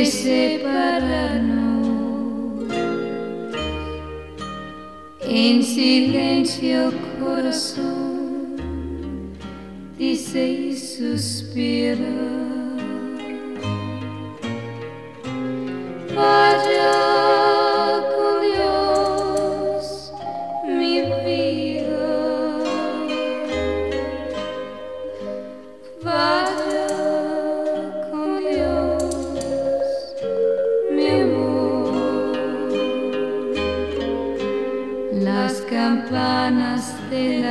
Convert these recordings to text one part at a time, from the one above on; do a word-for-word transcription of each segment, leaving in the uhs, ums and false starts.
separarnos. En silencio corazón dice y suspira. Vaya con Dios mi vida, vaya con Dios mi amor. Las campanas de la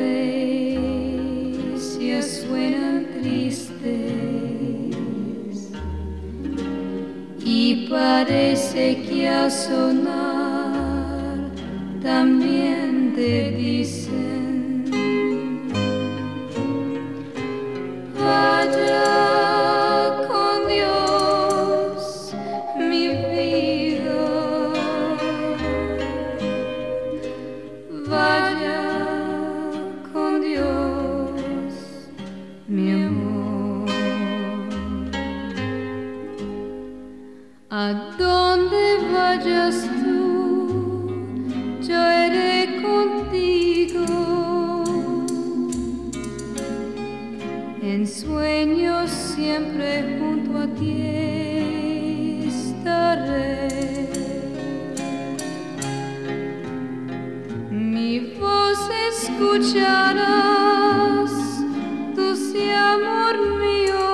iglesia suenan tristes y parece que al sonar también te dicen: vaya con Dios mi vida, vaya con Dios mi amor. A donde vayas tú, yo iré contigo. En sueños siempre junto a ti estaré. Mi voz escucharás, dulce amor mío,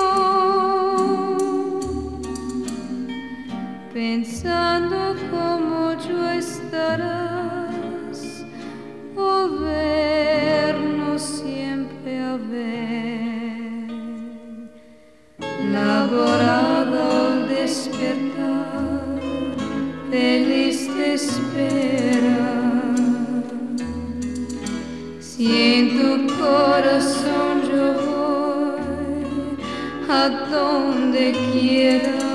pensando como yo estarás, volvernos siempre a ver. La alborada al despertar, feliz te espera. Si en tu corazón yo voy, a donde quiera.